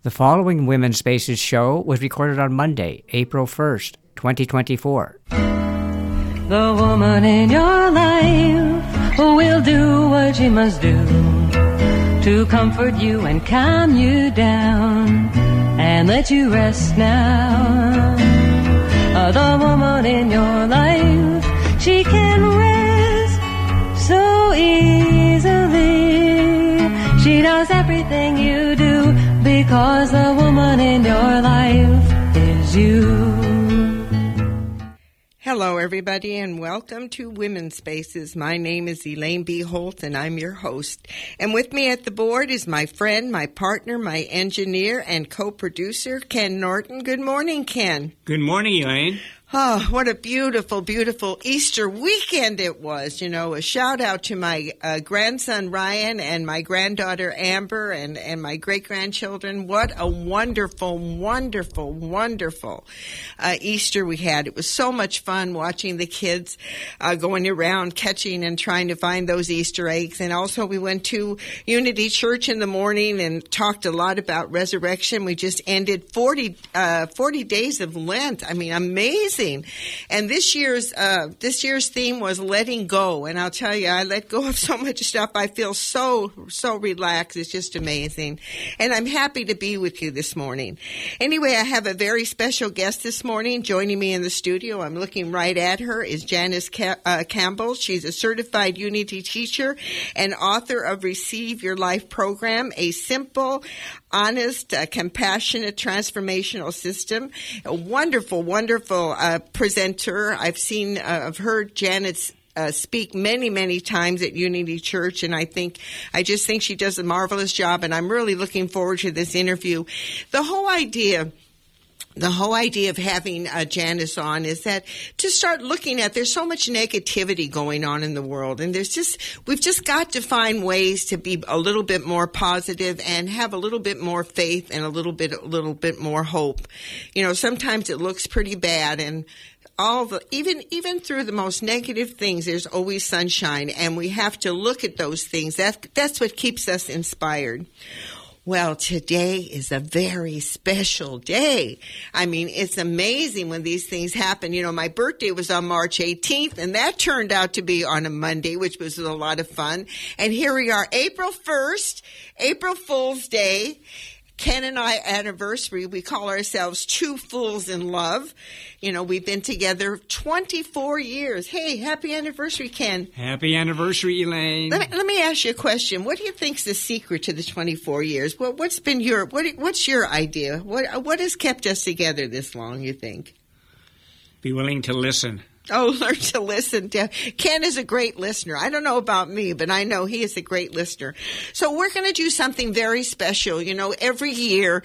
The following Women's Spaces show was recorded on Monday, April 1st, 2024. The woman in your life will do what she must do to comfort you and calm you down and let you rest now. The woman in your life, she can rest so easily. She does everything you do because the woman in your life is you. Hello, everybody, and welcome to Women's Spaces. My name is Elaine B. Holt, and I'm your host. And with me at the board is my friend, my partner, my engineer, and co-producer, Ken Norton. Good morning, Ken. Good morning, Elaine. Oh, what a beautiful, beautiful Easter weekend it was. You know, a shout out to my grandson Ryan and my granddaughter Amber and my great-grandchildren. What a wonderful, wonderful, wonderful Easter we had. It was so much fun watching the kids going around catching and trying to find those Easter eggs. And also we went to Unity Church in the morning and talked a lot about resurrection. We just ended 40 days of Lent. I mean, amazing. And this year's theme was letting go. And I'll tell you, I let go of so much stuff. I feel so relaxed. It's just amazing. And I'm happy to be with you this morning. Anyway, I have a very special guest this morning joining me in the studio. I'm looking right at her is Janice Campbell. She's a certified Unity teacher and author of Receive Your Life program, a simple, honest, compassionate, transformational system. A wonderful, wonderful presenter. I've heard Janet speak many, many times at Unity Church, and I just think she does a marvelous job, and I'm really looking forward to this interview. The whole idea of having Janice on is that to start looking at, there's so much negativity going on in the world, and we've just got to find ways to be a little bit more positive and have a little bit more faith and a little bit more hope. You know, sometimes it looks pretty bad, and even through the most negative things, there's always sunshine, and we have to look at those things. That's what keeps us inspired. Well, today is a very special day. I mean, it's amazing when these things happen. You know, my birthday was on March 18th, and that turned out to be on a Monday, which was a lot of fun. And here we are, April 1st, April Fool's Day. Ken and I anniversary, we call ourselves Two Fools in Love. You know, we've been together 24 years. Hey, happy anniversary, Ken. Happy anniversary, Elaine. Let me ask you a question. What do you think's the secret to the 24 years? What's your idea? What has kept us together this long, you think? Be willing to listen. Oh, learn to listen. Ken is a great listener. I don't know about me, but I know he is a great listener. So we're going to do something very special. You know, every year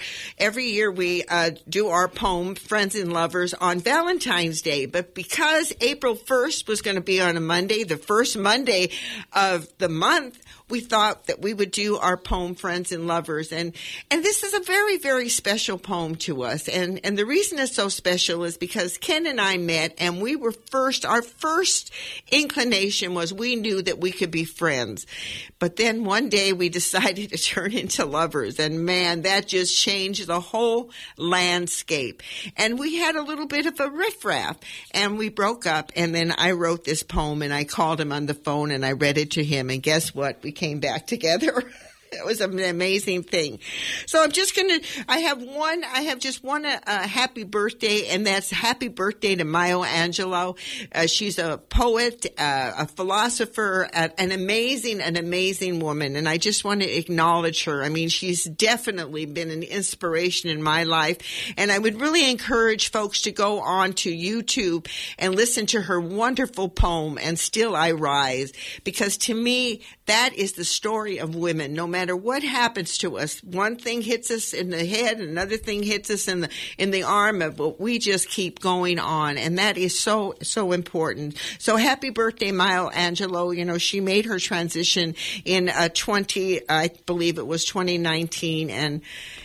we do our poem, Friends and Lovers, on Valentine's Day. But because April 1st was going to be on a Monday, the first Monday of the month, we thought that we would do our poem, Friends and Lovers. And this is a very, very special poem to us. And the reason it's so special is because Ken and I met, and our first inclination was we knew that we could be friends. But then one day we decided to turn into lovers. And man, that just changed the whole landscape. And we had a little bit of a riffraff, and we broke up. And then I wrote this poem, and I called him on the phone, and I read it to him. And guess what? We came back together. It was an amazing thing. So I have just one happy birthday, and that's happy birthday to Maya Angelou. She's a poet, a philosopher, an amazing woman, and I just want to acknowledge her. I mean, she's definitely been an inspiration in my life, and I would really encourage folks to go on to YouTube and listen to her wonderful poem, And Still I Rise, because to me, that is the story of women. No matter what happens to us, one thing hits us in the head, another thing hits us in the arm, but we just keep going on, and that is so important. So happy birthday, Maya Angelou. You know, she made her transition in I believe it was 2019, and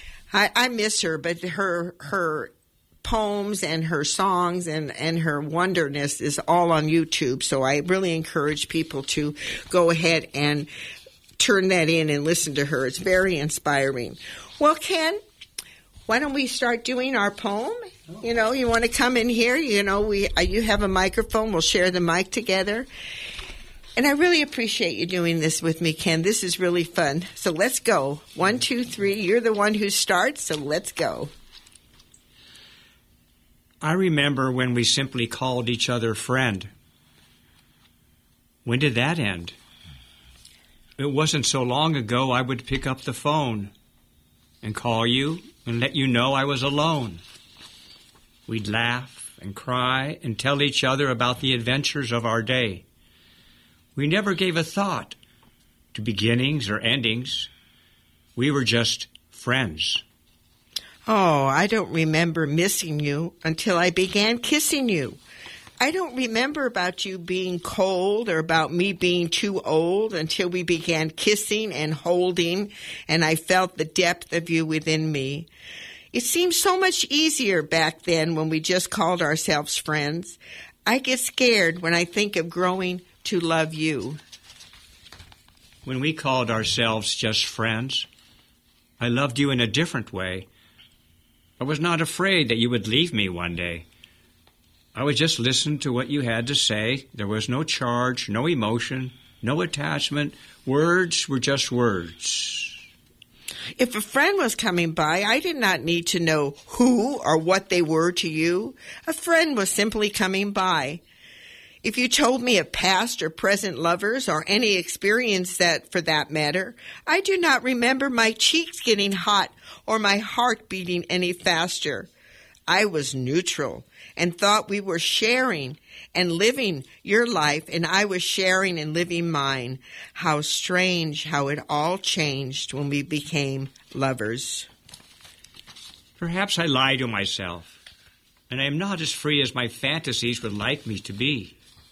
I miss her, but her poems and her songs and her wonderness is all on YouTube. So I really encourage people to go ahead and turn that in and listen to her. It's very inspiring. Well, Ken, why don't we start doing our poem? You know, you want to come in here? You know, you have a microphone. We'll share the mic together. And I really appreciate you doing this with me, Ken. This is really fun. So let's go. 1, 2, 3. You're the one who starts, so let's go. I remember when we simply called each other friend. When did that end? It wasn't so long ago I would pick up the phone and call you and let you know I was alone. We'd laugh and cry and tell each other about the adventures of our day. We never gave a thought to beginnings or endings. We were just friends. Oh, I don't remember missing you until I began kissing you. I don't remember about you being cold or about me being too old until we began kissing and holding, and I felt the depth of you within me. It seemed so much easier back then when we just called ourselves friends. I get scared when I think of growing to love you. When we called ourselves just friends, I loved you in a different way. I was not afraid that you would leave me one day. I would just listen to what you had to say. There was no charge, no emotion, no attachment. Words were just words. If a friend was coming by, I did not need to know who or what they were to you. A friend was simply coming by. If you told me of past or present lovers or any experience that, for that matter, I do not remember my cheeks getting hot or my heart beating any faster. I was neutral and thought we were sharing and living your life, and I was sharing and living mine. How strange how it all changed when we became lovers. Perhaps I lie to myself, and I am not as free as my fantasies would like me to be.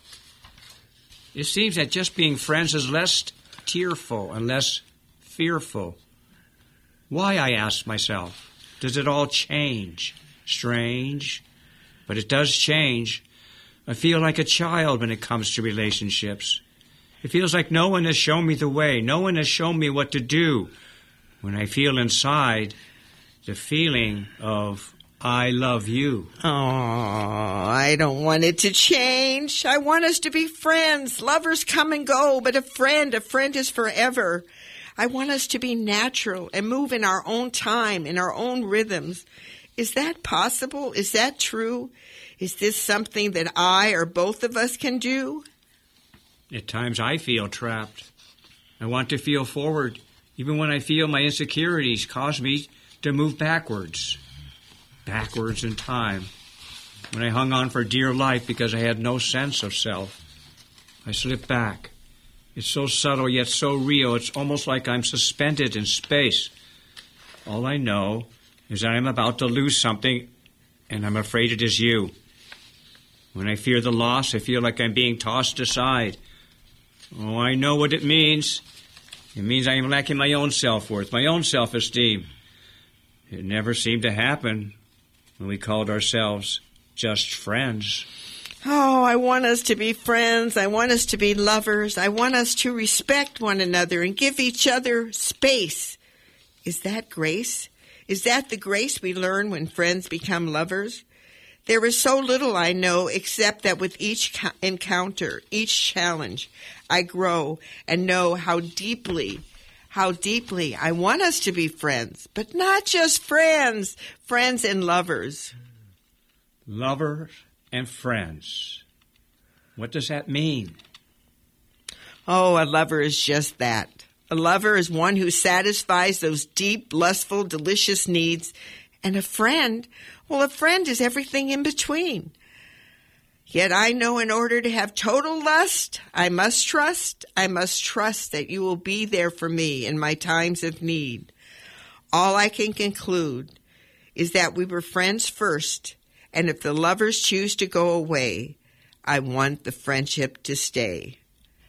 It seems that just being friends is less tearful and less fearful. Why, I ask myself, does it all change? Strange, but it does change. I feel like a child when it comes to relationships. It feels like no one has shown me the way. No one has shown me what to do. When I feel inside the feeling of I love you. Oh, I don't want it to change. I want us to be friends. Lovers come and go, but a friend is forever. I want us to be natural and move in our own time, in our own rhythms. Is that possible? Is that true? Is this something that I or both of us can do? At times I feel trapped. I want to feel forward, even when I feel my insecurities cause me to move backwards in time. When I hung on for dear life because I had no sense of self, I slipped back. It's so subtle yet so real. It's almost like I'm suspended in space. All I know is that I'm about to lose something, and I'm afraid it is you. When I fear the loss, I feel like I'm being tossed aside. Oh, I know what it means. It means I am lacking my own self-worth, my own self-esteem. It never seemed to happen when we called ourselves just friends. Oh, I want us to be friends. I want us to be lovers. I want us to respect one another and give each other space. Is that grace? Is that the grace we learn when friends become lovers? There is so little I know except that with each encounter, each challenge, I grow and know how deeply I want us to be friends, but not just friends, friends and lovers. Lovers and friends. What does that mean? Oh, a lover is just that. A lover is one who satisfies those deep, lustful, delicious needs. And a friend, well, a friend is everything in between. Yet I know in order to have total lust, I must trust that you will be there for me in my times of need. All I can conclude is that we were friends first, and if the lovers choose to go away, I want the friendship to stay.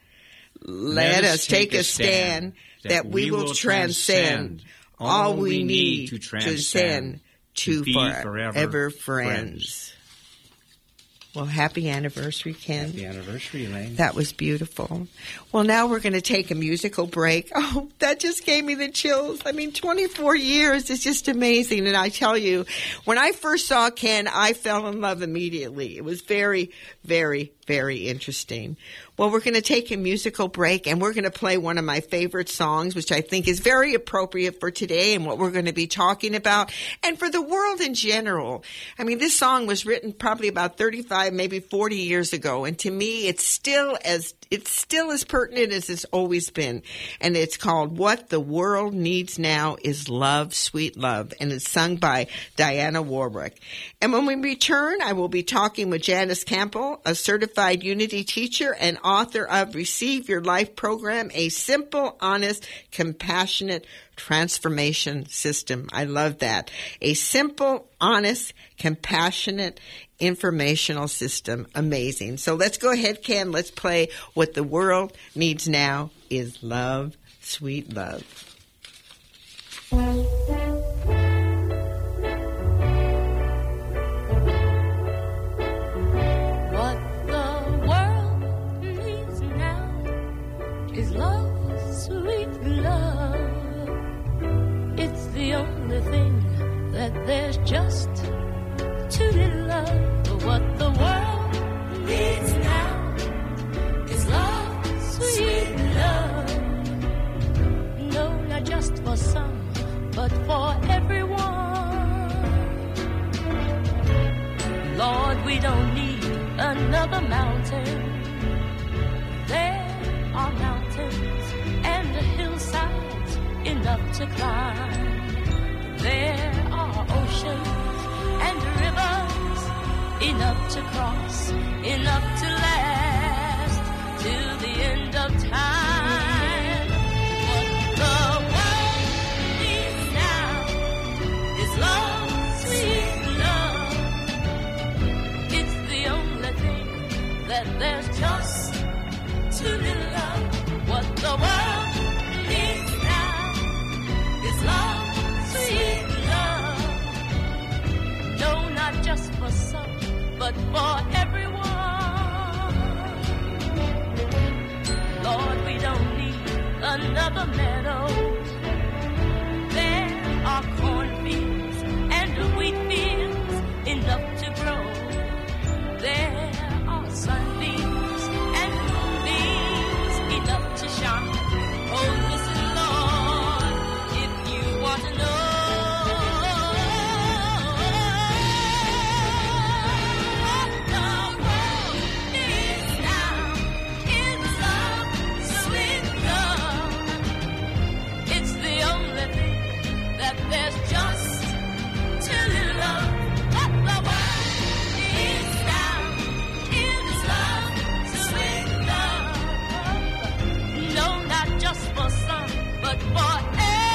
Let us take a stand that we will transcend all we need to transcend to be forever friends. Well, happy anniversary, Ken. Happy anniversary, Elaine. That was beautiful. Well, now we're going to take a musical break. Oh, that just gave me the chills. I mean, 24 years is just amazing. And I tell you, when I first saw Ken, I fell in love immediately. It was very, very, very interesting. Well, we're going to take a musical break, and we're going to play one of my favorite songs, which I think is very appropriate for today and what we're going to be talking about, and for the world in general. I mean, this song was written probably about 35, maybe 40 years ago, and to me, it's still as pertinent as it's always been. And it's called "What the World Needs Now Is Love, Sweet Love," and it's sung by Diana Warwick. And when we return, I will be talking with Janice Campbell, a certified Unity teacher and author of Receive Your Life program, a simple, honest, compassionate transformation system. I love that. A simple, honest, compassionate informational system. Amazing. So let's go ahead, Ken. Let's play "What the World Needs Now Is Love, Sweet Love." Is love, sweet love. It's the only thing that there's just too little of. What the world needs now is love, sweet love. No, not just for some, but for everyone. Lord, we don't need another mountain. There are mountains and hillsides enough to climb. There are oceans and rivers enough to cross, enough to last till the end of time. What the world needs now is love, sweet love. It's the only thing that there's just too little love. What the world needs now is love, sweet love. No, not just for some, but for everyone. Lord, we don't need another meadow. There are cornfields and wheat fields enough to grow. There are sunbeams and moonbeams enough to shine. Oh, listen, Lord, if you want to know what the world needs now is love, sweet love. It's the only thing that there's just too little of. What the world needs now is love, sweet love. No, not just for some, but for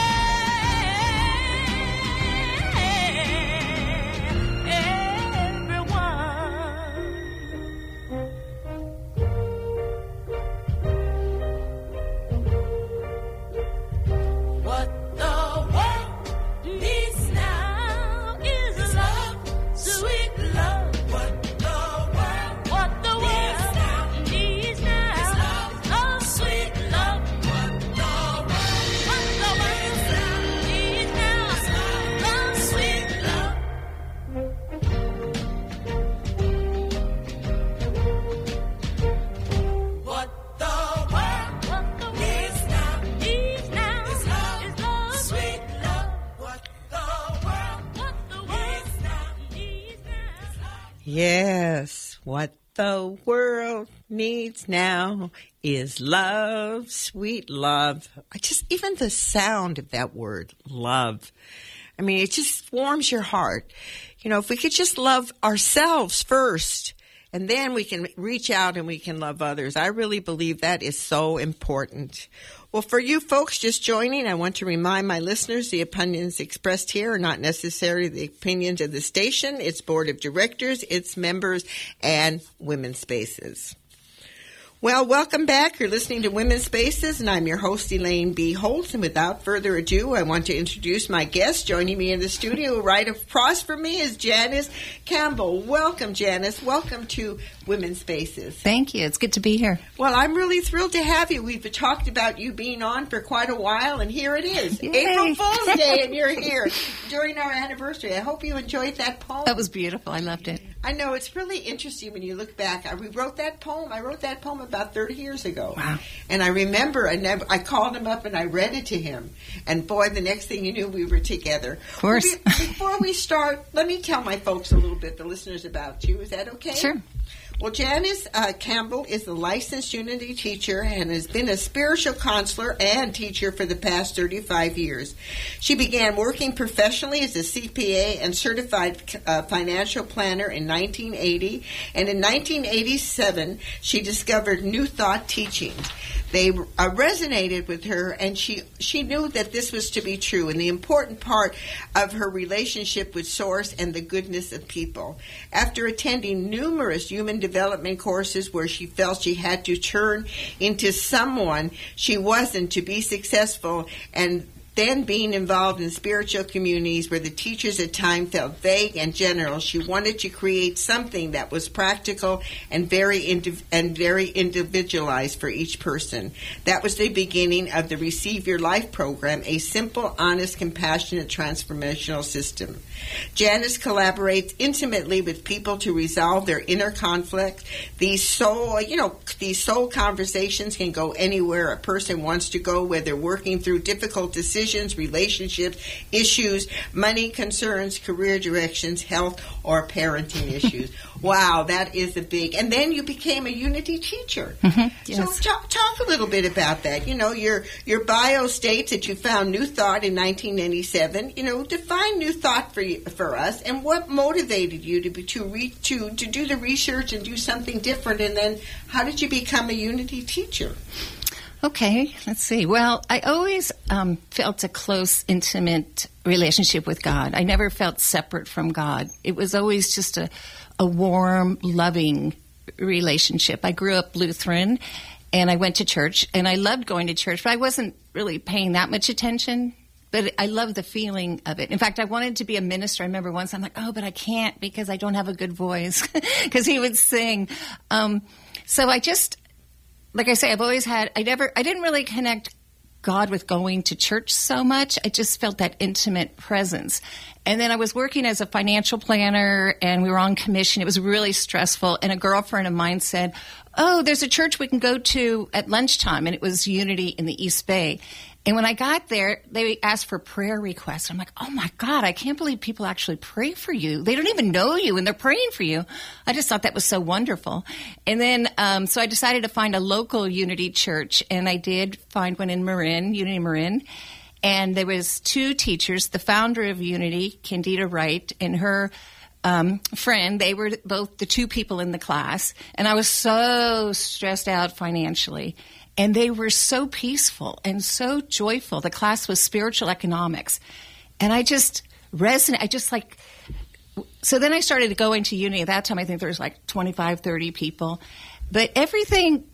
Yes, what the world needs now is love, sweet love. Even the sound of that word, love. I mean, it just warms your heart. You know, if we could just love ourselves first, and then we can reach out and we can love others. I really believe that is so important. Well, for you folks just joining, I want to remind my listeners the opinions expressed here are not necessarily the opinions of the station, its board of directors, its members, and Women's Spaces. Well, welcome back. You're listening to Women's Spaces, and I'm your host, Elaine B. Holtz. And without further ado, I want to introduce my guest. Joining me in the studio right across from me is Janice Campbell. Welcome, Janice. Welcome to Women's Spaces. Thank you. It's good to be here. Well, I'm really thrilled to have you. We've talked about you being on for quite a while, and here it is. Yay. April Fool's Day, and you're here during our anniversary. I hope you enjoyed that poem. That was beautiful. I loved it. I know. It's really interesting when you look back. We wrote that poem. I wrote that poem about 30 years ago. Wow. And I remember I called him up and I read it to him. And boy, the next thing you knew, we were together. Of course. Before we start, let me tell my folks a little bit, the listeners, about you. Is that okay? Sure. Well, Janice Campbell is a licensed Unity teacher and has been a spiritual counselor and teacher for the past 35 years. She began working professionally as a CPA and certified financial planner in 1980, and in 1987, she discovered New Thought teachings. They resonated with her, and she knew that this was to be true and the important part of her relationship with Source and the goodness of people. After attending numerous human development courses where she felt she had to turn into someone she wasn't to be successful, and then being involved in spiritual communities where the teachers at times felt vague and general, she wanted to create something that was practical and very individualized for each person. That was the beginning of the Receive Your Life program, a simple, honest, compassionate, transformational system. Janice collaborates intimately with people to resolve their inner conflict. These soul conversations can go anywhere a person wants to go, whether working through difficult decisions, relationships, issues, money concerns, career directions, health, or parenting issues. Wow, that is a big. And then you became a Unity teacher. Mm-hmm. Yes. So talk a little bit about that. You know, your bio states that you found New Thought in 1997. You know, define New Thought for us, and what motivated you to do the research and do something different. And then, how did you become a Unity teacher? Okay, let's see. Well, I always felt a close, intimate relationship with God. I never felt separate from God. It was always just a warm, loving relationship. I grew up Lutheran, and I went to church, and I loved going to church, but I wasn't really paying that much attention. But I loved the feeling of it. In fact, I wanted to be a minister. I remember once I'm like, oh, but I can't because I don't have a good voice, because he would sing. So I just... Like I say, I've always had, I didn't really connect God with going to church so much. I just felt that intimate presence. And then I was working as a financial planner, and we were on commission. It was really stressful. And a girlfriend of mine said, oh, there's a church we can go to at lunchtime. And it was Unity in the East Bay. And when I got there, they asked for prayer requests. I'm like, oh, my God, I can't believe people actually pray for you. They don't even know you, and they're praying for you. I just thought that was so wonderful. And then so I decided to find a local Unity church, and I did find one in Marin, Unity Marin. And there was two teachers, the founder of Unity, Candida Wright, and her friend. They were both the two people in the class. And I was so stressed out financially. And they were so peaceful and so joyful. The class was spiritual economics. And I just resonated. So then I started going to Unity. At that time, I think there was like 25, 30 people. But everything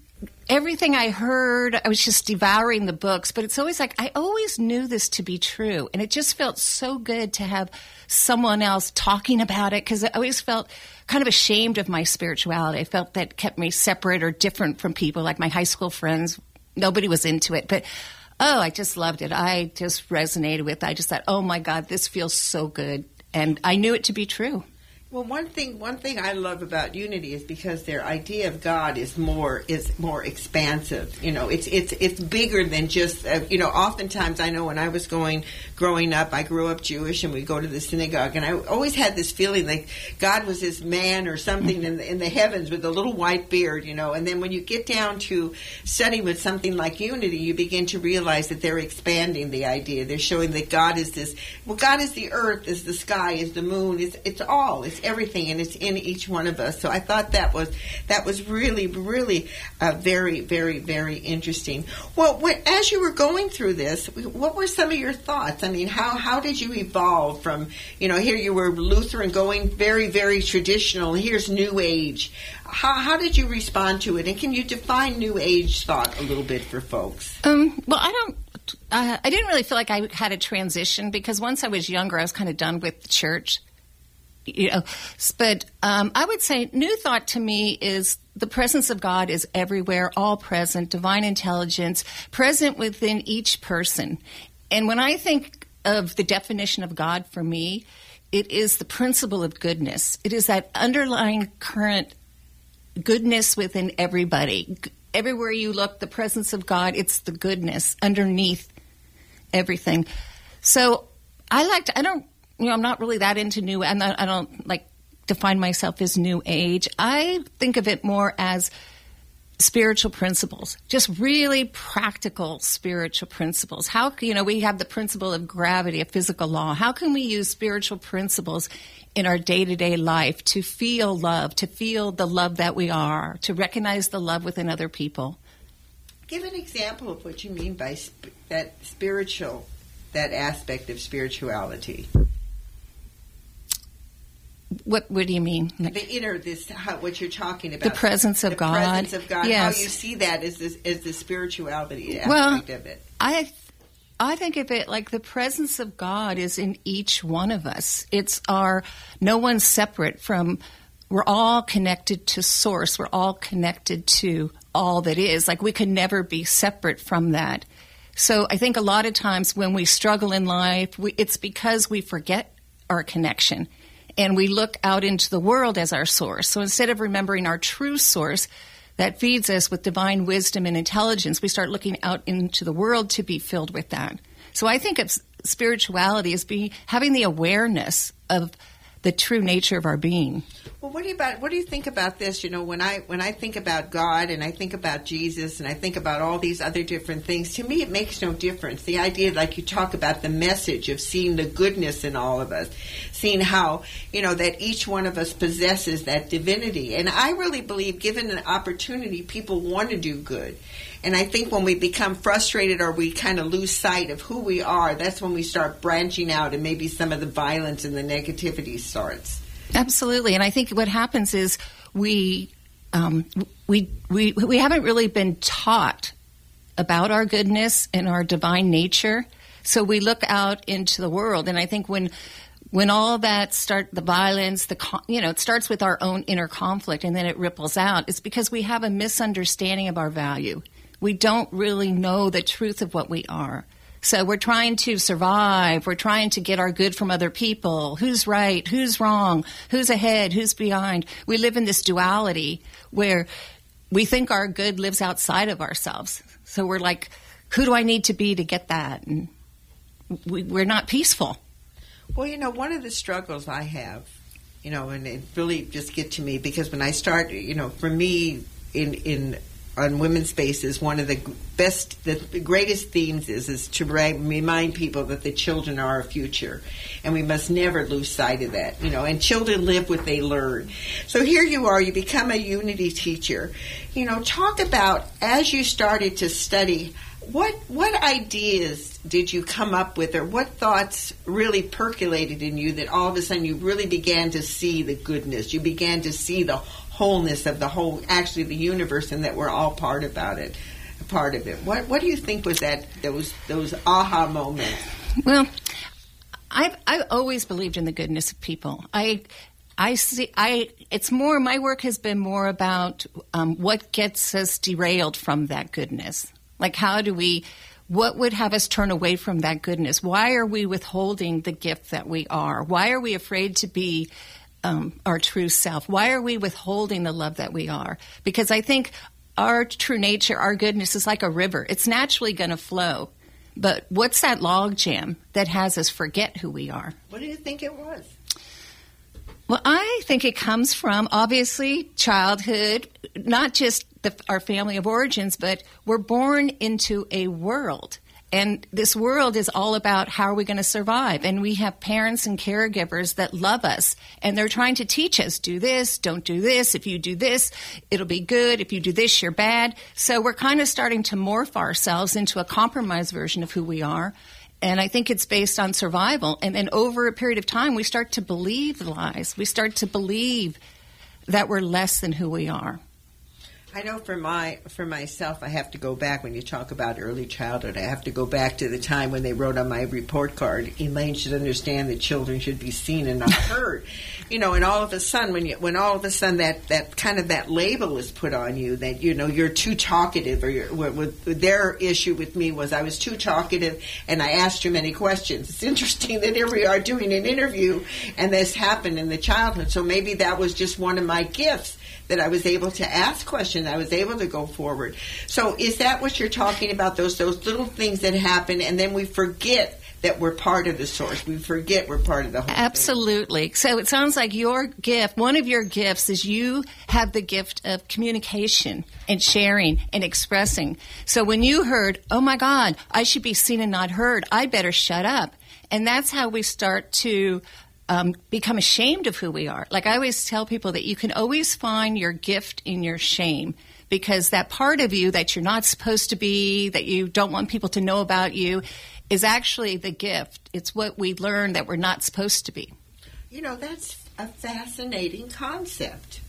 I heard, I was just devouring the books. But it's always like, I always knew this to be true. And it just felt so good to have someone else talking about it, because I always felt kind of ashamed of my spirituality. I felt that kept me separate or different from people, like my high school friends. Nobody was into it. But, I just loved it. I just resonated with it. I just thought, oh, my God, this feels so good. And I knew it to be true. Well, one thing I love about Unity is because their idea of God is more expansive. You know, it's bigger than just oftentimes I know when I was growing up, I grew up Jewish, and we go to the synagogue, and I always had this feeling like God was this man or something in the heavens with a little white beard, you know. And then when you get down to studying with something like Unity, you begin to realize that they're expanding the idea. They're showing that God is this. Well, God is the earth, is the sky, is the moon. It's all. It's it's everything, and it's in each one of us. So I thought that was really, really very, very, very interesting. Well, as you were going through this, what were some of your thoughts? I mean, how did you evolve from, here you were Lutheran going very, very traditional, and here's New Age. How did you respond to it? And can you define New Age thought a little bit for folks? Well, I didn't really feel like I had a transition, because once I was younger, I was kind of done with the church. But I would say new thought to me is the presence of God is everywhere, all present, divine intelligence, present within each person. And when I think of the definition of God for me, it is the principle of goodness. It is that underlying current goodness within everybody. Everywhere you look, the presence of God, it's the goodness underneath everything. So I'm not really that into new, I don't like define myself as New Age. I think of it more as spiritual principles, just really practical spiritual principles. How, we have the principle of gravity, a physical law. How can we use spiritual principles in our day-to-day life to feel love, to feel the love that we are, to recognize the love within other people? Give an example of what you mean by that aspect of spirituality. What do you mean? The inner, what you're talking about. The presence of God. The presence of God. Yes. How you see that as the spirituality aspect of it. I think of it like the presence of God is in each one of us. No one's separate from, we're all connected to Source. We're all connected to all that is. Like, we can never be separate from that. So I think a lot of times when we struggle in life, it's because we forget our connection. And we look out into the world as our source. So instead of remembering our true source that feeds us with divine wisdom and intelligence, we start looking out into the world to be filled with that. So I think of spirituality as having the awareness of the true nature of our being. Well, what do you think about this? When I think about God and I think about Jesus and I think about all these other different things, to me it makes no difference. The idea, like you talk about the message of seeing the goodness in all of us, seeing how, that each one of us possesses that divinity. And I really believe, given an opportunity, people want to do good. And I think when we become frustrated or we kind of lose sight of who we are, that's when we start branching out and maybe some of the violence and the negativity starts. Absolutely. And I think what happens is we haven't really been taught about our goodness and our divine nature. So we look out into the world. And I think when all that the violence, it starts with our own inner conflict and then it ripples out, it's because we have a misunderstanding of our value. We don't really know the truth of what we are. So we're trying to survive. We're trying to get our good from other people. Who's right? Who's wrong? Who's ahead? Who's behind? We live in this duality where we think our good lives outside of ourselves. So we're like, who do I need to be to get that? And we're not peaceful. Well, one of the struggles I have, and it really just get to me because when I start, for me on Women's Spaces, one of the greatest themes is to remind people that the children are our future, and we must never lose sight of that. And children live what they learn. So here you are, you become a Unity teacher. Talk about, as you started to study, what ideas did you come up with, or what thoughts really percolated in you that all of a sudden you really began to see the goodness, you began to see the wholeness of the whole, actually the universe, and that we're all part of it. What do you think was those aha moments? Well, I've always believed in the goodness of people. It's more, my work has been more about what gets us derailed from that goodness. Like, what would have us turn away from that goodness? Why are we withholding the gift that we are? Why are we afraid to be our true self? Why are we withholding the love that we are? Because I think our true nature, our goodness is like a river. It's naturally going to flow. But what's that log jam that has us forget who we are? What do you think it was? Well, I think it comes from, obviously, childhood, not just our family of origins, but we're born into a world. And this world is all about how are we going to survive. And we have parents and caregivers that love us, and they're trying to teach us, do this, don't do this. If you do this, it'll be good. If you do this, you're bad. So we're kind of starting to morph ourselves into a compromised version of who we are. And I think it's based on survival. And then over a period of time, we start to believe the lies. We start to believe that we're less than who we are. I know for myself, I have to go back when you talk about early childhood. I have to go back to the time when they wrote on my report card, Elaine should understand that children should be seen and not heard. And all of a sudden, when all of a sudden that kind of that label is put on you that you're too talkative, or their issue with me was I was too talkative and I asked too many questions. It's interesting that here we are doing an interview and this happened in the childhood. So maybe that was just one of my gifts, that I was able to ask questions, I was able to go forward. So is that what you're talking about, those little things that happen, and then we forget that we're part of the source. We forget we're part of the whole Absolutely. thing. So it sounds like your gift, one of your gifts is you have the gift of communication and sharing and expressing. So when you heard, oh my God, I should be seen and not heard, I better shut up. And that's how we start to become ashamed of who we are. Like I always tell people that you can always find your gift in your shame, because that part of you that you're not supposed to be, that you don't want people to know about you, is actually the gift. It's what we learn that we're not supposed to be. That's a fascinating concept.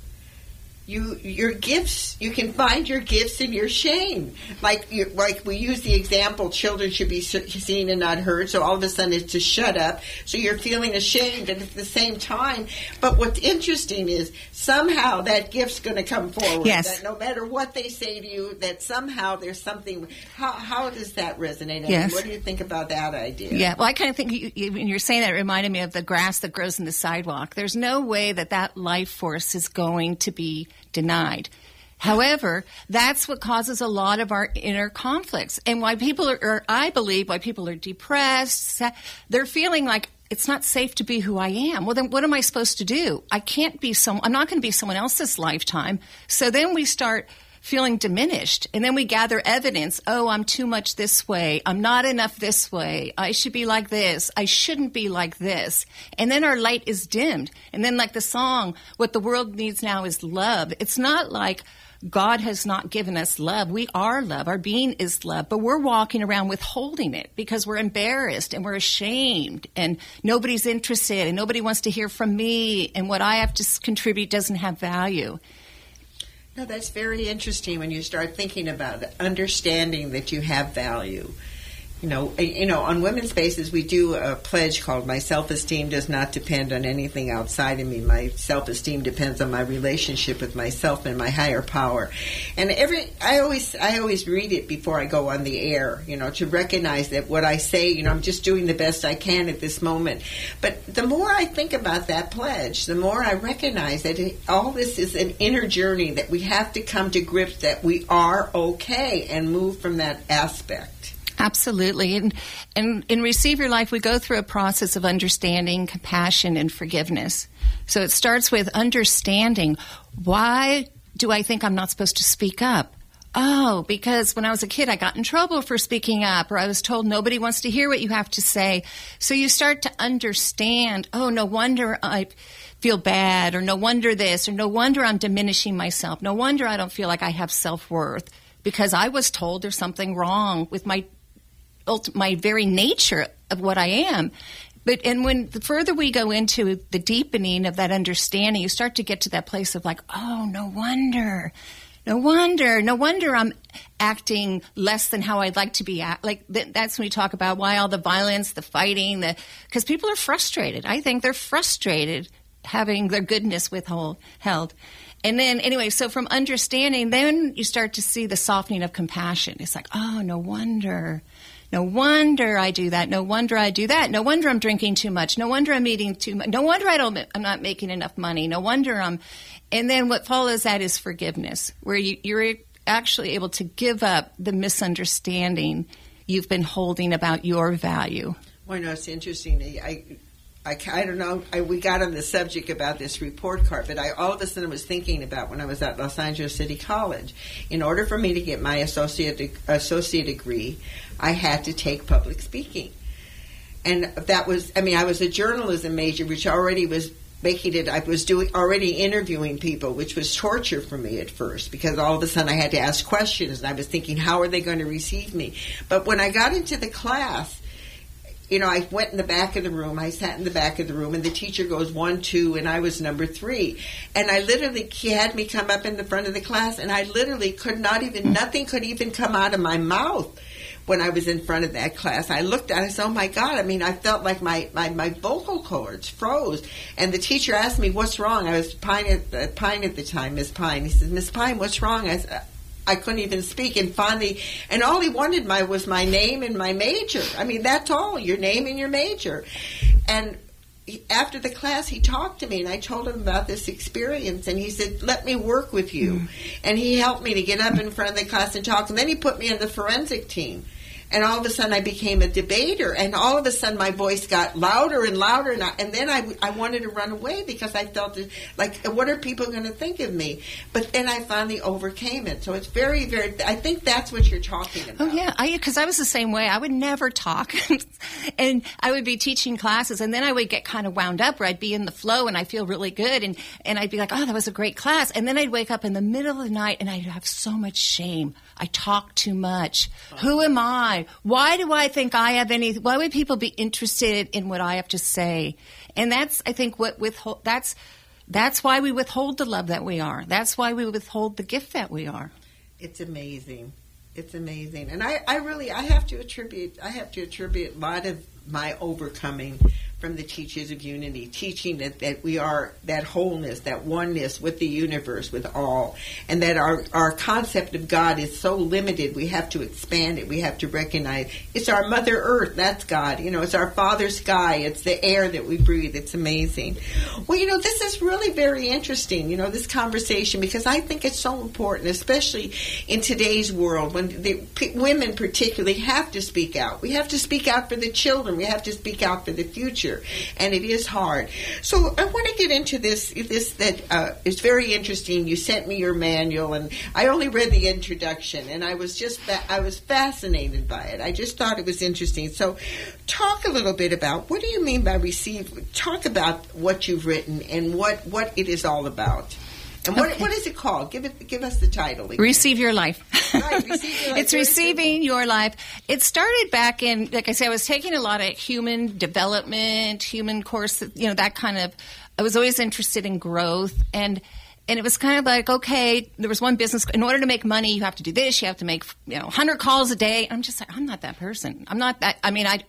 Your gifts, you can find your gifts in your shame. Like we use the example, children should be seen and not heard, so all of a sudden it's to shut up. So you're feeling ashamed, and at the same time, but what's interesting is somehow that gift's going to come forward. Yes. That no matter what they say to you, that somehow there's something. How does that resonate? Yes. What do you think about that idea? Yeah, well, I kind of think when you're saying that, it reminded me of the grass that grows in the sidewalk. There's no way that life force is going to be denied. However, that's what causes a lot of our inner conflicts, and why people I believe why people are depressed. They're feeling like it's not safe to be who I am. Well, then what am I supposed to do? I'm not going to be someone else's lifetime. So then we start feeling diminished, and then we gather evidence. Oh, I'm too much this way. I'm not enough this way. I should be like this. I shouldn't be like this. And then our light is dimmed. And then, like the song, what the world needs now is love. It's not like God has not given us love. We are love. Our being is love. But we're walking around withholding it because we're embarrassed and we're ashamed and nobody's interested and nobody wants to hear from me, and what I have to contribute doesn't have value. No, that's very interesting when you start thinking about it, understanding that you have value. On Women's Spaces, we do a pledge called "My self-esteem does not depend on anything outside of me. My self-esteem depends on my relationship with myself and my higher power." And I always read it before I go on the air, to recognize that what I say, I'm just doing the best I can at this moment. But the more I think about that pledge, the more I recognize that all this is an inner journey, that we have to come to grips that we are okay and move from that aspect. Absolutely. And in Receive Your Life, we go through a process of understanding, compassion, and forgiveness. So it starts with understanding, why do I think I'm not supposed to speak up? Oh, because when I was a kid, I got in trouble for speaking up, or I was told nobody wants to hear what you have to say. So you start to understand, oh, no wonder I feel bad, or no wonder this, or no wonder I'm diminishing myself. No wonder I don't feel like I have self-worth, because I was told there's something wrong with my very nature of what I am. And when the further we go into the deepening of that understanding, you start to get to that place of like, oh, no wonder I'm acting less than how I'd like to be. That's when we talk about why all the violence, the fighting, because people are frustrated. I think they're frustrated having their goodness withheld. And then, anyway, so from understanding, then you start to see the softening of compassion. It's like, oh, no wonder I do that. No wonder I do that. No wonder I'm drinking too much. No wonder I'm eating too much. No wonder I'm not making enough money. No wonder I'm. And then what follows that is forgiveness, where you're actually able to give up the misunderstanding you've been holding about your value. Well, no, it's interesting. I don't know. We got on the subject about this report card, but I all of a sudden was thinking about when I was at Los Angeles City College. In order for me to get my associate degree, I had to take public speaking, and that was. I mean, I was a journalism major, which already was making it. I was already interviewing people, which was torture for me at first because all of a sudden I had to ask questions, and I was thinking, how are they going to receive me? But when I got into the class, I went in the back of the room. I sat in the back of the room, and the teacher goes 1, 2, and I was number 3. And he had me come up in the front of the class, and I literally nothing could even come out of my mouth when I was in front of that class. I looked at it and I said, oh my God, I mean, I felt like my vocal cords froze. And the teacher asked me, what's wrong? I was Pine at the time, Miss Pine. He says, Miss Pine, what's wrong? I said, I couldn't even speak, and all he wanted was my name and my major. I mean, that's all, your name and your major. And after the class, he talked to me, and I told him about this experience, and he said, let me work with you. And he helped me to get up in front of the class and talk, and then he put me on the forensic team. And all of a sudden, I became a debater, and all of a sudden, my voice got louder and louder, and then I wanted to run away because I felt like, what are people going to think of me? But then I finally overcame it. So it's very, very, I think that's what you're talking about. Oh, yeah, because I was the same way. I would never talk, and I would be teaching classes, and then I would get kind of wound up, where I'd be in the flow, and I feel really good, and I'd be like, oh, that was a great class, and then I'd wake up in the middle of the night, and I'd have so much shame. I talk too much. Who am I? Why do I think I have anything? Why would people be interested in what I have to say? And that's, I think, that's why we withhold the love that we are. That's why we withhold the gift that we are. It's amazing. It's amazing. And I have to attribute a lot of my overcoming from the Teachers of Unity, teaching that we are that wholeness, that oneness with the universe, with all, and that our concept of God is so limited, we have to expand it. We have to recognize it's our Mother Earth, that's God. It's our Father Sky, it's the air that we breathe. It's amazing. Well, this is really very interesting, this conversation, because I think it's so important, especially in today's world, when women particularly have to speak out. We have to speak out for the children. We have to speak out for the future. And it is hard. So I want to get into this that is very interesting. You sent me your manual, and I only read the introduction, and I was fascinated by it. I just thought it was interesting. So talk a little bit about, what do you mean by receive? Talk about what you've written and what it is all about. And what is it called? Give us the title again. Receive Your Life. Right, Receive Your Life. It's Receiving Your Life. It started back in, like I said, I was taking a lot of human development, human course, that kind of, I was always interested in growth. And it was kind of like, okay, there was one business, in order to make money, you have to do this, you have to make 100 calls a day. I'm just like, I'm not that person. I'm not that,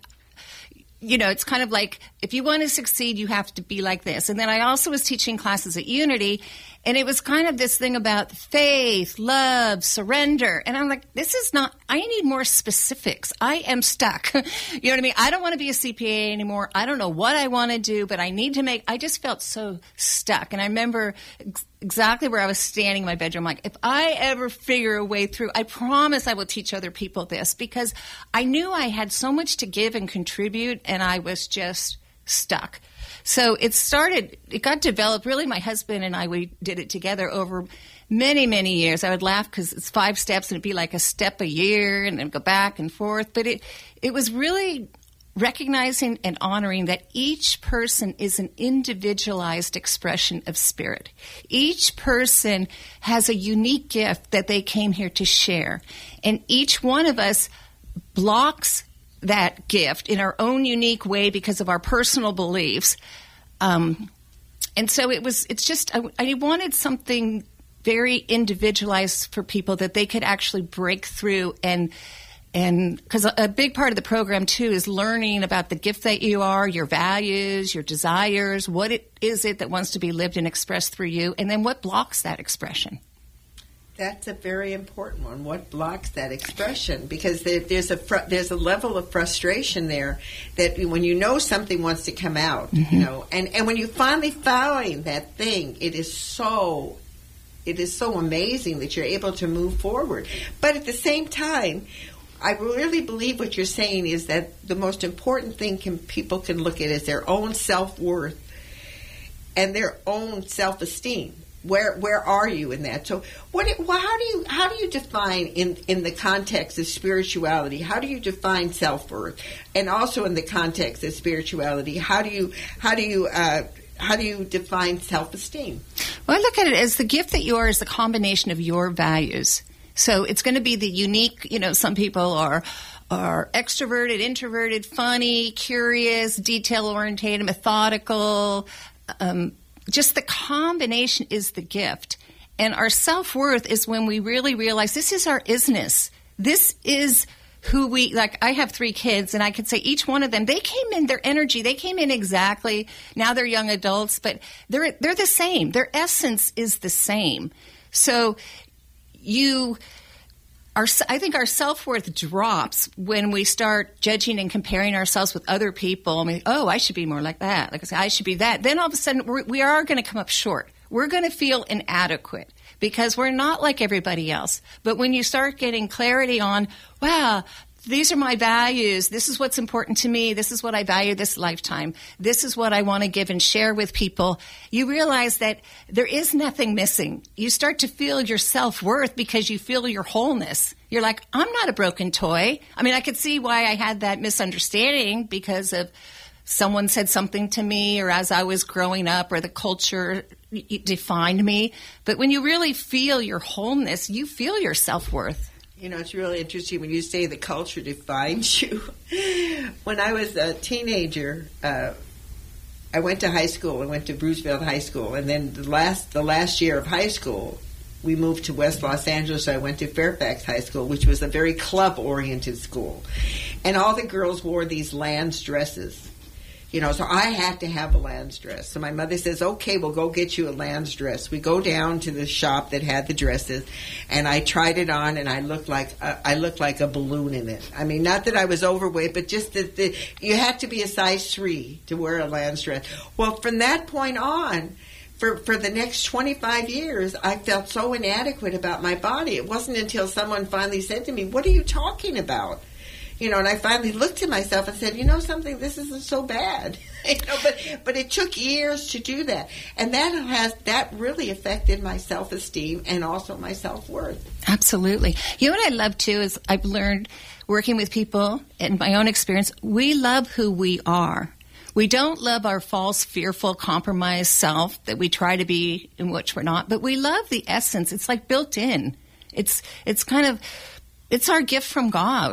it's kind of like, if you want to succeed, you have to be like this. And then I also was teaching classes at Unity, and it was kind of this thing about faith, love, surrender. And I'm like, I need more specifics. I am stuck. You know what I mean? I don't want to be a CPA anymore. I don't know what I want to do, but I just felt so stuck. And I remember exactly where I was standing in my bedroom. Like, if I ever figure a way through, I promise I will teach other people this, because I knew I had so much to give and contribute, and I was just stuck. So it got developed. Really, my husband and I, we did it together over many, many years. I would laugh because it's 5 steps, and it'd be like a step a year, and then go back and forth. But it was really recognizing and honoring that each person is an individualized expression of spirit. Each person has a unique gift that they came here to share. And each one of us blocks that gift in our own unique way because of our personal beliefs. And so I wanted something very individualized for people that they could actually break through, and because a big part of the program too is learning about the gift that you are, your values, your desires, what is it that wants to be lived and expressed through you, and then what blocks that expression. That's a very important one. What blocks that expression? Because there's a level of frustration there that when something wants to come out, and when you finally find that thing, it is so amazing that you're able to move forward. But at the same time, I really believe what you're saying is that the most important thing people can look at is their own self-worth and their own self-esteem. Where are you in that? So how do you define in the context of spirituality? How do you define self-worth? And also in the context of spirituality, how do you define self-esteem? Well, I look at it as the gift that you are is the combination of your values. So it's going to be the unique, some people are extroverted, introverted, funny, curious, detail-oriented, methodical. Just the combination is the gift. And our self-worth is when we really realize this is our isness. This is who we, like I have 3 kids, and I could say each one of them, they came in, their energy, they came in exactly, now they're young adults, but they're the same. Their essence is the same. So I think our self-worth drops when we start judging and comparing ourselves with other people. I mean, I should be more like that. Like I say, I should be that. Then all of a sudden, we are going to come up short. We're going to feel inadequate because we're not like everybody else. But when you start getting clarity on, wow, these are my values. This is what's important to me. This is what I value this lifetime. This is what I want to give and share with people. You realize that there is nothing missing. You start to feel your self-worth because you feel your wholeness. You're like, I'm not a broken toy. I mean, I could see why I had that misunderstanding because of someone said something to me or as I was growing up or the culture defined me. But when you really feel your wholeness, you feel your self-worth. It's really interesting when you say the culture defines you. When I was a teenager, I went to high school. I went to Roosevelt High School. And then the last year of high school, we moved to West Los Angeles. So I went to Fairfax High School, which was a very club-oriented school. And all the girls wore these Lands dresses. So I had to have a Lands dress. So my mother says, okay, we'll go get you a Lands dress. We go down to the shop that had the dresses, and I tried it on, and I looked like a balloon in it. I mean, not that I was overweight, but just that you had to be a size 3 to wear a Lands dress. Well, from that point on, for the next 25 years, I felt so inadequate about my body. It wasn't until someone finally said to me, what are you talking about? And I finally looked at myself and said, something, this isn't so bad. But it took years to do that. And that really affected my self-esteem and also my self-worth. Absolutely. What I love, too, is I've learned working with people, in my own experience, we love who we are. We don't love our false, fearful, compromised self that we try to be in which we're not, but we love the essence. It's like built in. It's kind of... It's our gift from God.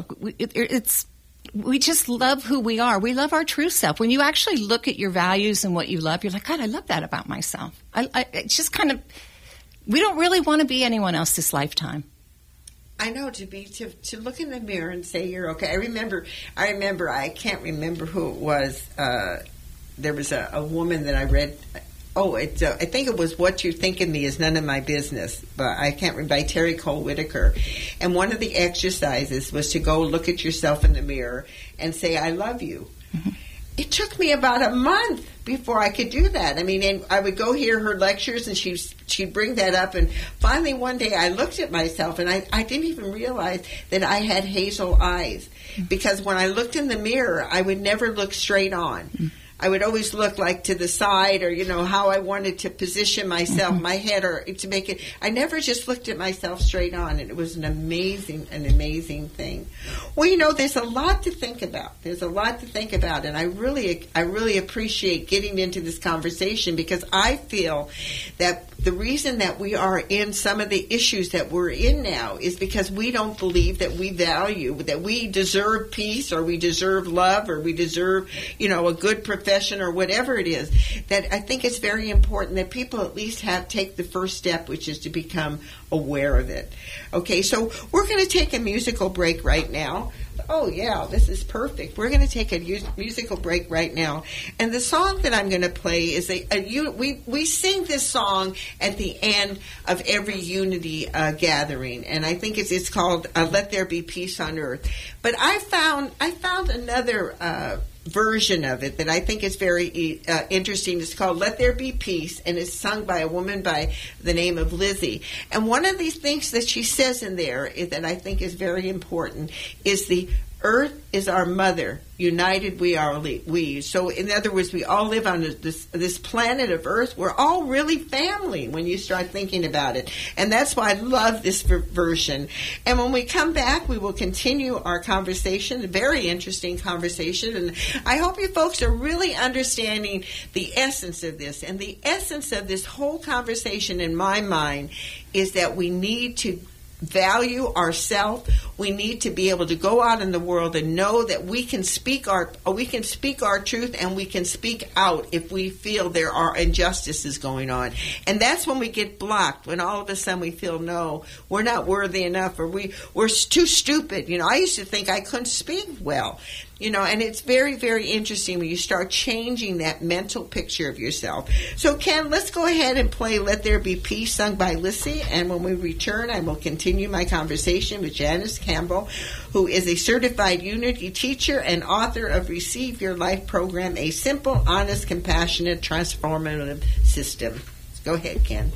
We just love who we are. We love our true self. When you actually look at your values and what you love, you're like, God, I love that about myself. It's just kind of, we don't really want to be anyone else this lifetime. I know, to look in the mirror and say you're okay. I remember, I can't remember who it was. There was a woman that I read. I think it was What You Think of Me Is None of My Business, but I can't remember, by Terry Cole Whitaker. And one of the exercises was to go look at yourself in the mirror and say, I love you. Mm-hmm. It took me about a month before I could do that. I mean, and I would go hear her lectures, and she'd bring that up. And finally, one day, I looked at myself, and I didn't even realize that I had hazel eyes. Because when I looked in the mirror, I would never look straight on. Mm-hmm. I would always look like to the side or, how I wanted to position myself, my head, or to make it. I never just looked at myself straight on, and it was an amazing thing. Well, there's a lot to think about. And I really appreciate getting into this conversation because I feel that the reason that we are in some of the issues that we're in now is because we don't believe that we value, that we deserve peace or we deserve love or we deserve, a good profession or whatever it is. That I think it's very important that people at least take the first step, which is to become aware of it. Okay, so we're going to take a musical break right now. Oh, yeah, this is perfect. We're going to take a musical break right now. And the song that I'm going to play is we sing this song at the end of every Unity gathering. And I think it's called Let There Be Peace on Earth. But I found another version of it that I think is very interesting. It's called Let There Be Peace, and it's sung by a woman by the name of Lizzie. And one of these things that she says in there that I think is very important is the earth is our mother. United we are we. So in other words, we all live on this planet of Earth. We're all really family when you start thinking about it. And that's why I love this version. And when we come back, we will continue our conversation, a very interesting conversation. And I hope you folks are really understanding the essence of this. And the essence of this whole conversation in my mind is that we need to value ourselves. We need to be able to go out in the world and know that we can speak our truth, and we can speak out if we feel there are injustices going on. And that's when we get blocked, when all of a sudden we feel, no, we're not worthy enough, or we're too stupid. I used to think I couldn't speak well. And it's very, very interesting when you start changing that mental picture of yourself. So, Ken, let's go ahead and play Let There Be Peace, sung by Lizzie. And when we return, I will continue my conversation with Janice Campbell, who is a certified Unity teacher and author of Receive Your Life program, a simple, honest, compassionate, transformative system. Go ahead, Ken.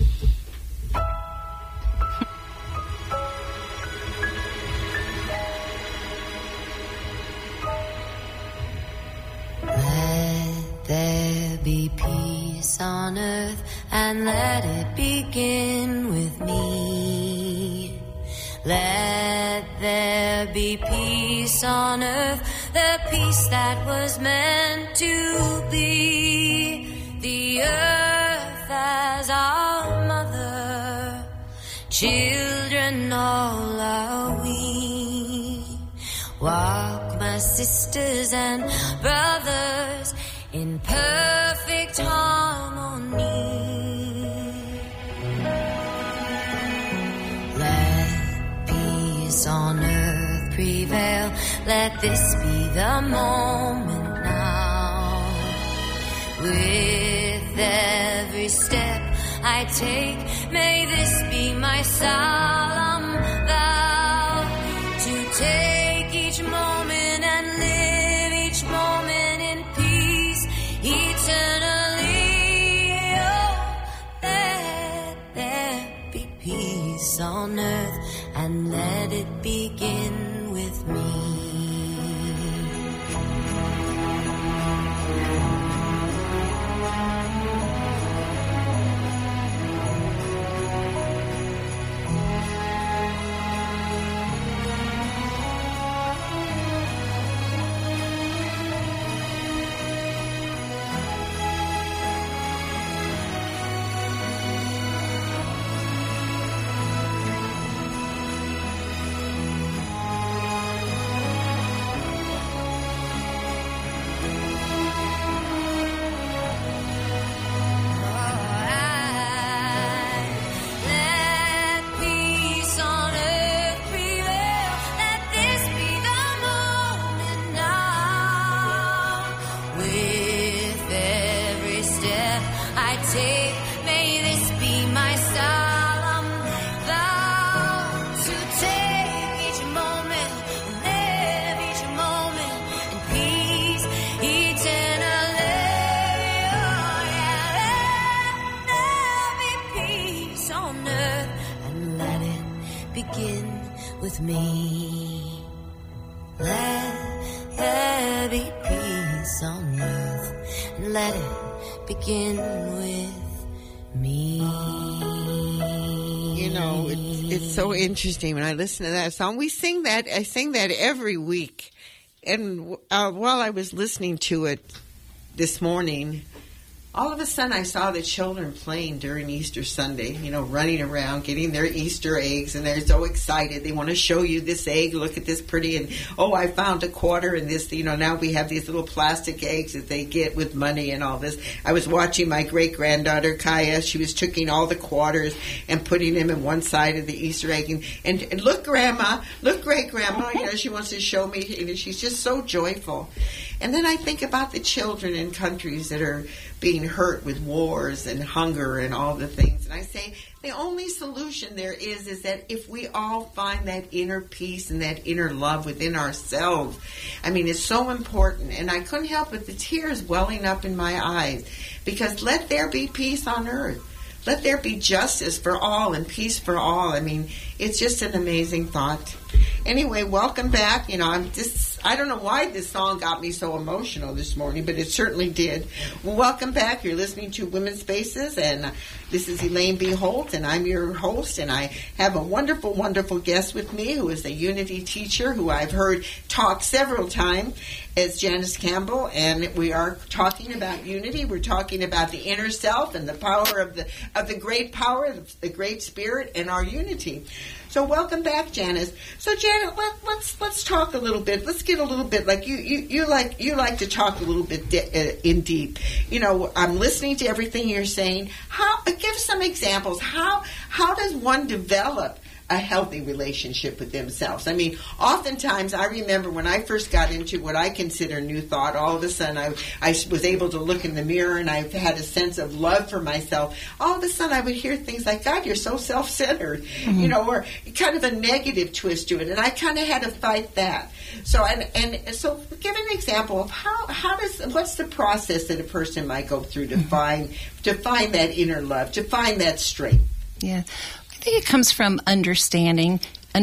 Let there be peace on earth, and let it begin with me. Let there be peace on earth, the peace that was meant to be. The earth as our mother, children all are we. Walk, my sisters and brothers, in perfect harmony. Let peace on earth prevail. Let this be the moment now. With every step I take, may this be my solemn vow to take each moment and live each moment in peace eternally. Oh, let there be peace on earth, and let it begin with me. With me, let there be peace on earth, and let it begin with me. It's so interesting when I listen to that song. I sing that every week, and while I was listening to it this morning, all of a sudden I saw the children playing during Easter Sunday, running around, getting their Easter eggs, and they're so excited. They want to show you this egg. Look at this pretty, and I found a quarter in this. Now we have these little plastic eggs that they get with money and all this. I was watching my great-granddaughter, Kaya. She was taking all the quarters and putting them in one side of the Easter egg. And look, Grandma, look, great-grandma. She wants to show me. She's just so joyful. And then I think about the children in countries that are being hurt with wars and hunger and all the things. And I say the only solution there is that if we all find that inner peace and that inner love within ourselves, I mean, it's so important. And I couldn't help but the tears welling up in my eyes, because let there be peace on earth. Let there be justice for all and peace for all. I mean, it's just an amazing thought. Anyway, welcome back. You know, I don't know why this song got me so emotional this morning, but it certainly did. Well, welcome back. You're listening to Women's Spaces, and this is Elaine B. Holt, and I'm your host, and I have a wonderful, wonderful guest with me who is a Unity teacher who I've heard talk several times. It's Janice Campbell, and we are talking about unity. We're talking about the inner self and the power of the great power, the great spirit, and our unity. So welcome back, Janice. So Janet, let's talk a little bit. Let's get a little bit like you like to talk a little bit in deep. You know, I'm listening to everything you're saying. Give some examples. How does one develop a healthy relationship with themselves? I mean, oftentimes I remember when I first got into what I consider New Thought, all of a sudden I was able to look in the mirror and I had a sense of love for myself. All of a sudden I would hear things like, God, you're so self-centered, you know, or kind of a negative twist to it. And I kind of had to fight that. So, and so give an example of what's the process that a person might go through to find that inner love, to find that strength? Yeah. I think it comes from understanding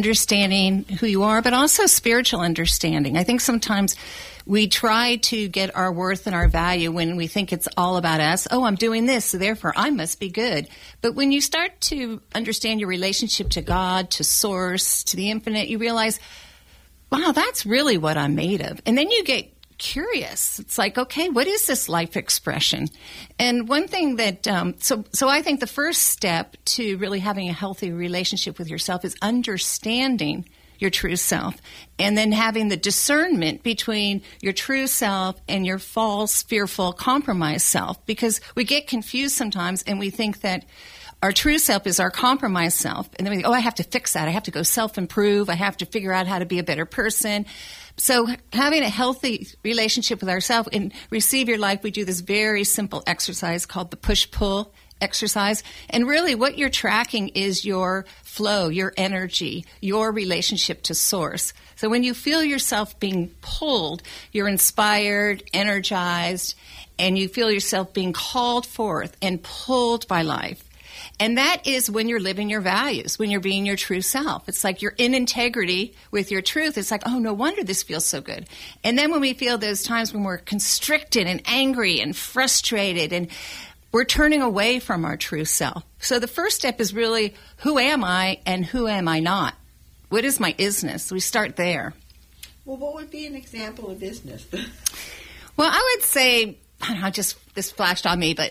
who you are, but also spiritual understanding. I think sometimes we try to get our worth and our value when we think it's all about us. Oh, I'm doing this, so therefore I must be good. But when you start to understand your relationship to God, to Source, to the infinite, you realize, wow, that's really what I'm made of. And then you get curious. It's like, okay, what is this life expression? And one thing that, so I think the first step to really having a healthy relationship with yourself is understanding your true self, and then having the discernment between your true self and your false, fearful, compromised self, because we get confused sometimes and we think that our true self is our compromised self. And then we think, oh, I have to fix that. I have to go self-improve. I have to figure out how to be a better person. So having a healthy relationship with ourselves and Receive Your Life, we do this very simple exercise called the push-pull exercise. And really what you're tracking is your flow, your energy, your relationship to Source. So when you feel yourself being pulled, you're inspired, energized, and you feel yourself being called forth and pulled by life. And that is when you're living your values, when you're being your true self. It's like you're in integrity with your truth. It's like, oh, no wonder this feels so good. And then when we feel those times when we're constricted and angry and frustrated, and we're turning away from our true self. So the first step is really, who am I and who am I not? What is my isness? We start there. Well, what would be an example of isness? Well, I would say, I don't know, this flashed on me, but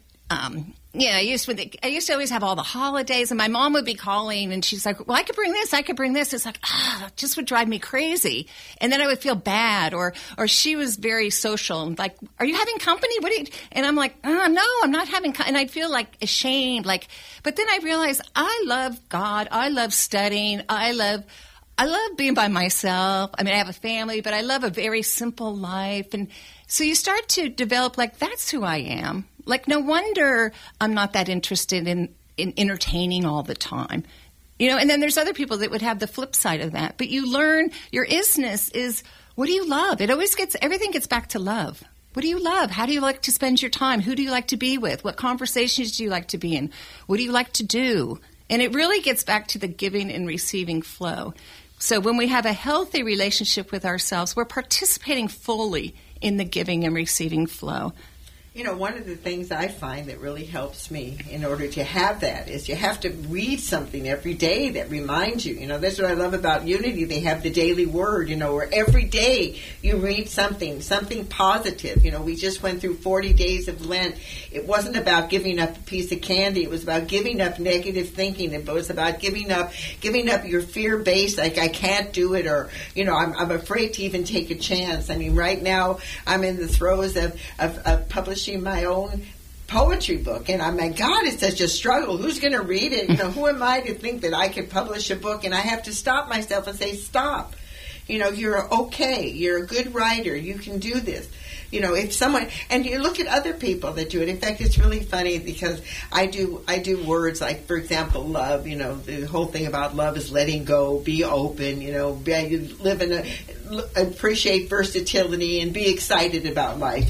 I used to always have all the holidays, and my mom would be calling, and she's like, well, I could bring this. It's like, it just would drive me crazy. And then I would feel bad, or she was very social, and like, are you having company? And I'm like, no, I'm not having company. And I'd feel like ashamed, but then I realized I love God. I love studying. I love being by myself. I mean, I have a family, but I love a very simple life. And so you start to develop, that's who I am. No wonder I'm not that interested in entertaining all the time. And then there's other people that would have the flip side of that. But you learn your isness is, what do you love? Everything gets back to love. What do you love? How do you like to spend your time? Who do you like to be with? What conversations do you like to be in? What do you like to do? And it really gets back to the giving and receiving flow. So when we have a healthy relationship with ourselves, we're participating fully in the giving and receiving flow. One of the things I find that really helps me in order to have that is you have to read something every day that reminds you. That's what I love about Unity. They have the daily word, where every day you read something positive. We just went through 40 days of Lent. It wasn't about giving up a piece of candy. It was about giving up negative thinking. It was about giving up your fear-based, like I can't do it, or, I'm afraid to even take a chance. I mean, right now I'm in the throes of publishing my own poetry book, and I'm like, God, it's such a struggle. Who's going to read it? Who am I to think that I could publish a book? And I have to stop myself and say, stop. you're okay. You're a good writer. You can do this. If someone, and you look at other people that do it. In fact, it's really funny because I do words like, for example, love. The whole thing about love is letting go, be open. Live appreciate versatility and be excited about life.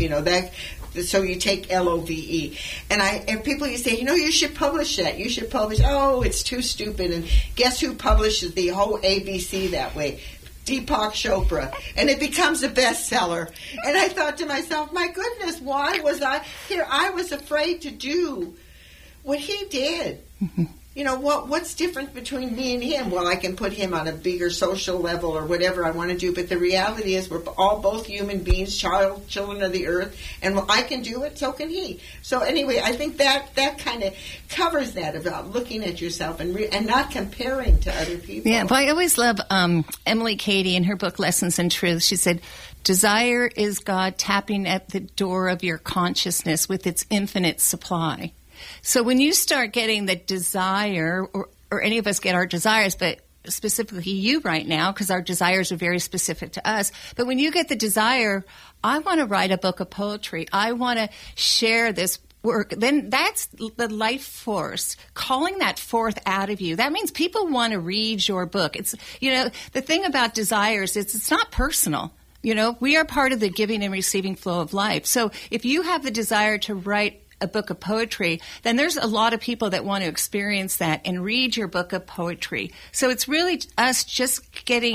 So you take LOVE, and people you say, you should publish that. You should publish. Oh, it's too stupid. And guess who publishes the whole ABC that way? Deepak Chopra, and it becomes a bestseller. And I thought to myself, my goodness, why was I here? I was afraid to do what he did. What's different between me and him? Well, I can put him on a bigger social level or whatever I want to do, but the reality is we're all both human beings, children of the earth, and I can do it, so can he. So anyway, I think that kind of covers that about looking at yourself and not comparing to other people. Yeah, but I always love Emily Cady in her book Lessons in Truth. She said, desire is God tapping at the door of your consciousness with its infinite supply. So when you start getting the desire, or any of us get our desires, but specifically you right now, because our desires are very specific to us, but when you get the desire, I want to write a book of poetry, I want to share this work, then that's the life force, calling that forth out of you. That means people want to read your book. It's, the thing about desires is it's not personal. We are part of the giving and receiving flow of life. So if you have the desire to write a book of poetry, then there's a lot of people that want to experience that and read your book of poetry. So it's really us just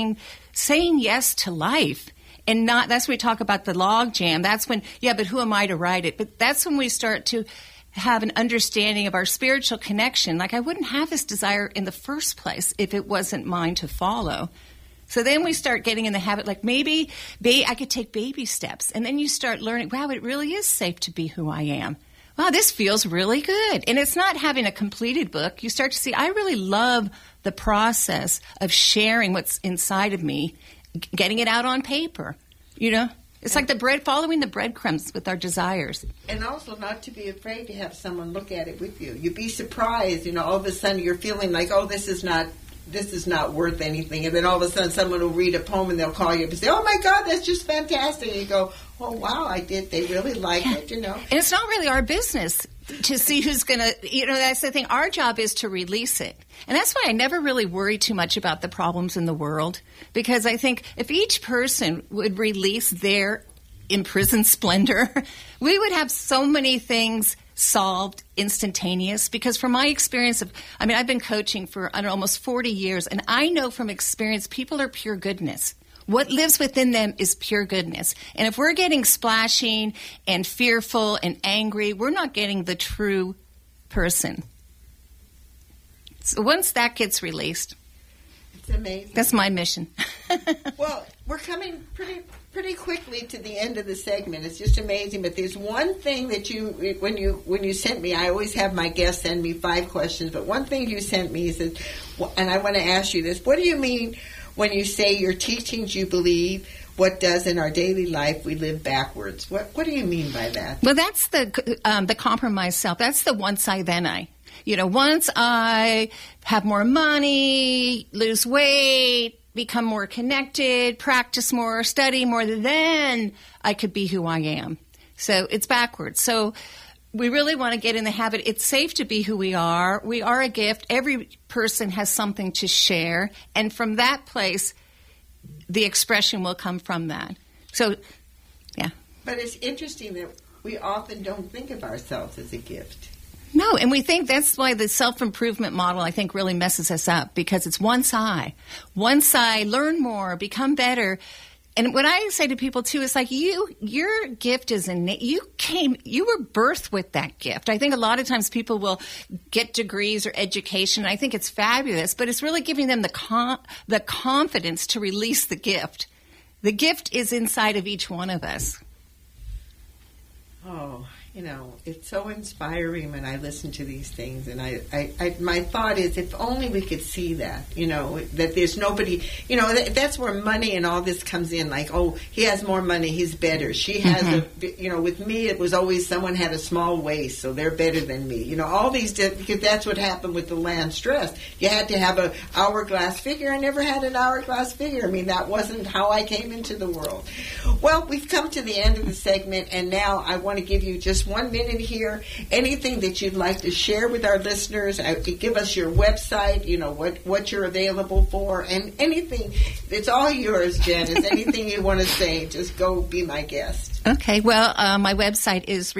saying yes to life. And that's when we talk about the log jam. That's when, but who am I to write it? But that's when we start to have an understanding of our spiritual connection. Like, I wouldn't have this desire in the first place if it wasn't mine to follow. So then we start getting in the habit, like maybe I could take baby steps. And then you start learning, wow, it really is safe to be who I am. Wow, this feels really good. And it's not having a completed book. You start to see, I really love the process of sharing what's inside of me, getting it out on paper. It's like following the breadcrumbs with our desires. And also not to be afraid to have someone look at it with you. You'd be surprised, all of a sudden you're feeling like, oh, this is not worth anything. And then all of a sudden someone will read a poem and they'll call you up and say, oh my God, that's just fantastic. And you go, oh wow, they really like it, And it's not really our business to see who's going to, that's the thing. Our job is to release it. And that's why I never really worry too much about the problems in the world, because I think if each person would release their imprisoned splendor, we would have so many things solved instantaneous. Because from my experience I've been coaching for almost 40 years, and I know from experience people are pure goodness. What lives within them is pure goodness. And if we're getting splashing and fearful and angry, we're not getting the true person. So once that gets released, it's amazing. That's my mission. Well, we're coming pretty quickly to the end of the segment. It's just amazing. But there's one thing that when you sent me, I always have my guests send me 5 questions. But one thing you sent me is, and I want to ask you this: what do you mean when you say your teachings you believe, what does in our daily life we live backwards? What do you mean by that? Well, that's the compromised self. That's the once I, then I. Once I have more money, lose weight, become more connected, practice more, study more, then I could be who I am. So it's backwards. So we really want to get in the habit. It's safe to be who we are. We are a gift. Every person has something to share. And from that place, the expression will come from that. So, yeah. But it's interesting that we often don't think of ourselves as a gift. No, and we think that's why the self-improvement model, I think, really messes us up, because it's once I, learn more, become better. And what I say to people, too, is like, your gift is innate. You were birthed with that gift. I think a lot of times people will get degrees or education, and I think it's fabulous, but it's really giving them the confidence to release the gift. The gift is inside of each one of us. Oh, You know, it's so inspiring when I listen to these things, and I my thought is, if only we could see that, you know, that there's nobody, you know, that's where money and all this comes in, like, oh, he has more money, he's better. She has, you know, with me, it was always someone had a small waist, so they're better than me. You know, all these, because that's what happened with the Lance dress. You had to have an hourglass figure. I never had an hourglass figure. I mean, that wasn't how I came into the world. Well, we've come to the end of the segment, and now I want to give you just 1 minute here. Anything that you'd like to share with our listeners, give us your website, you know, what you're available for, and anything. It's all yours, Janice. Anything you want to say, just go be my guest. Okay, well, my website is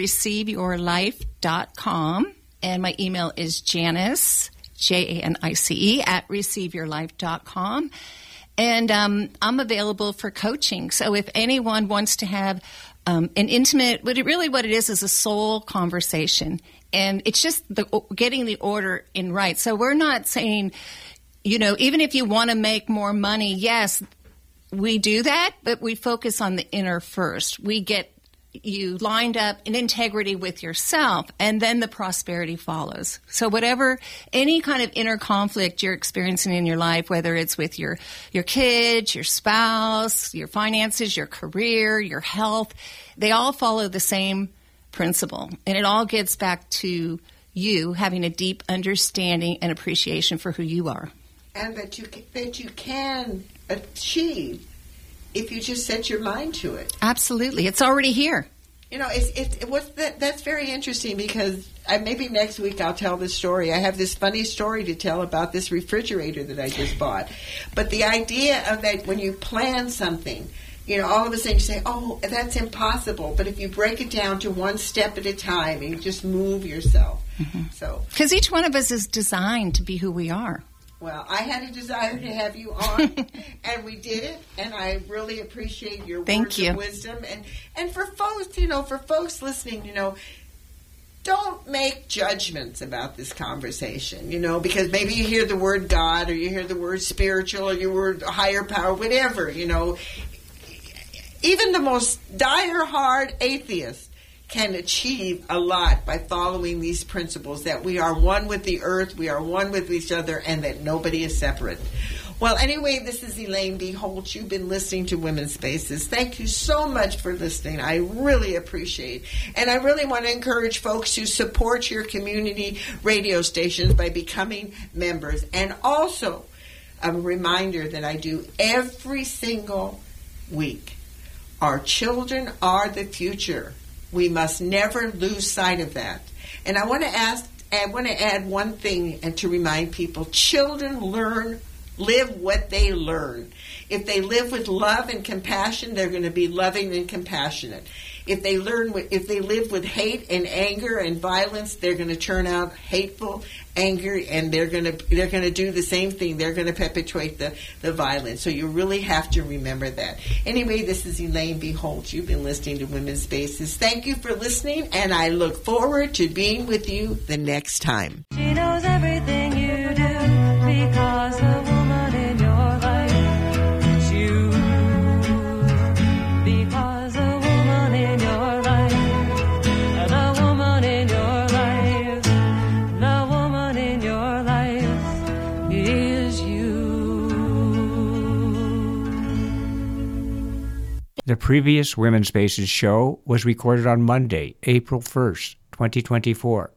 receiveyourlife.com, and my email is Janice, Janice, at receiveyourlife.com. And I'm available for coaching. So if anyone wants to have an intimate, what it is a soul conversation. And it's just getting the order in right. So we're not saying, you know, even if you want to make more money, yes, we do that, but we focus on the inner first. We get you lined up in integrity with yourself, and then the prosperity follows. So whatever, any kind of inner conflict you're experiencing in your life, whether it's with your kids, your spouse, your finances, your career, your health, they all follow the same principle. And it all gets back to you having a deep understanding and appreciation for who you are. And that you can achieve if you just set your mind to it. Absolutely. It's already here. You know, that's very interesting, because maybe next week I'll tell this story. I have this funny story to tell about this refrigerator that I just bought. But the idea of that, when you plan something, you know, all of a sudden you say, oh, that's impossible. But if you break it down to one step at a time and you just move yourself. So, because each one of us is designed to be who we are. Well, I had a desire to have you on, and we did it, and I really appreciate your words of wisdom. And for folks, you know, for folks listening, you know, don't make judgments about this conversation, you know, because maybe you hear the word God, or you hear the word spiritual, or your word higher power, whatever, you know. Even the most dire-hard atheist can achieve a lot by following these principles, that we are one with the earth, we are one with each other, and that nobody is separate. Well, anyway, this is Elaine B. Holt. You've been listening to Women's Spaces. Thank you so much for listening. I really appreciate it. And I really want to encourage folks to support your community radio stations by becoming members. And also, a reminder that I do every single week. Our children are the future. We must never lose sight of that. And I want to add one thing, and to remind people: children live what they learn. If they live with love and compassion, they're going to be loving and compassionate. If they live with hate and anger and violence, they're going to turn out hateful, angry, and they're going to do the same thing. They're going to perpetuate the violence. So you really have to remember that. Anyway, this is Elaine B. Holt. You've been listening to Women's Spaces. Thank you for listening, and I look forward to being with you the next time. She knows everything you do, because the woman in your life is you. Because the woman in your life, the woman in your life, the woman in your life is you. The previous Women's Spaces show was recorded on Monday, April 1st, 2024.